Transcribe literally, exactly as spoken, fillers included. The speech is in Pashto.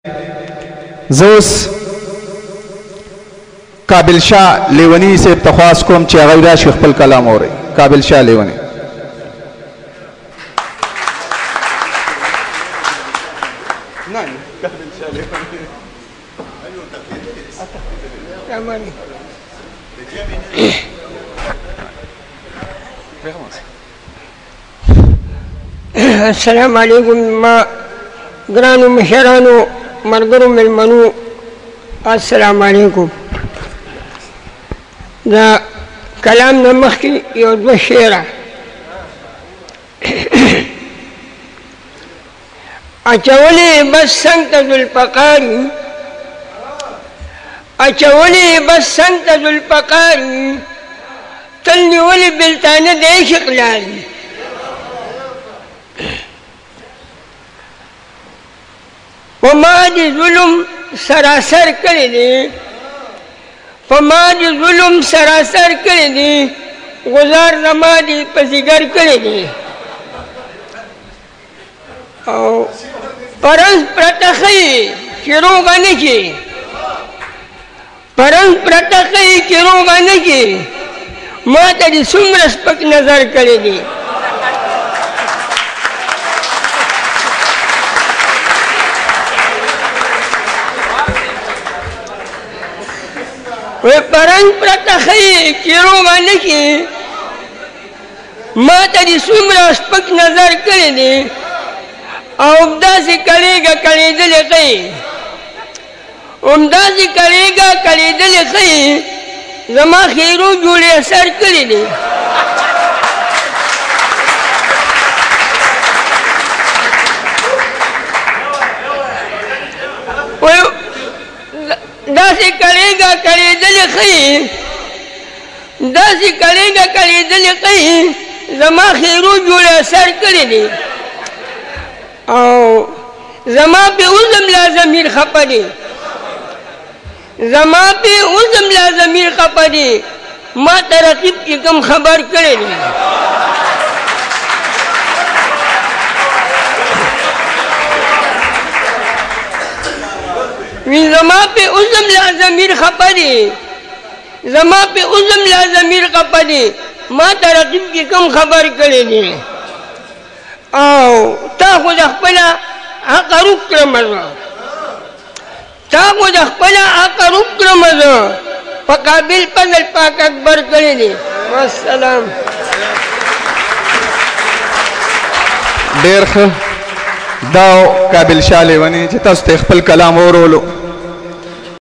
زوس قابل شاه لیونی سے تخواس کوم چې هغه راشي خپل کلام اوري. قابل شاه لیونی. السلام علیکم ما گرانو مشرانو مرګرو ملمنو السلام علیکم. دا کلام نه مخکې یو دوه شعره اچولې بس څنګ ته ذوالفقاري اچولې بس څنګ ته ذوالفقاري تل نیولې بلتانه د عشق لاري. وما دي ظلم سراسر کړی دی فما دي ظلم سراسر کړی دی گزار زما دي په ځیګر کړی دی او پرنس پرته ښیي چې روغه نه کړي پرنس پرته ښیي چې روغه نه کړي ما ته دې څومره سپک نظر کړی دی. وی پرنگ پرتا خیئی چی روغا نکی ما تا دی سمرا سپک نظر کردی او امدا سی کڑی گا کڑی دل خیئی امدا سی کڑی گا کڑی دل خیئی زما خیرو جوڑی اثر کردی. داسی کرے گا کرے دل خی داسی کرے گا کرے دل خی زما خیرو جوڑا سر کرے دی او زما پہ عظم لا ضمیر خپا دی زما پہ عظم لا ضمیر خپا دی ما ترقیب کی کم خبر کرے دی. زما پہ عظم لا ضمیر خپا دی زما پہ عظم لا ضمیر خپا دی ما ترقیب کی کم خبر کرے دی او تا خود اخپلا حق روک کرمزا تا خود اخپلا حق روک کرمزا فقابل پدل پاک اکبر کرے دی. والسلام. ډیر ښه دا قابل شاه لیونی چې تاسو ته خپل کلام اورولو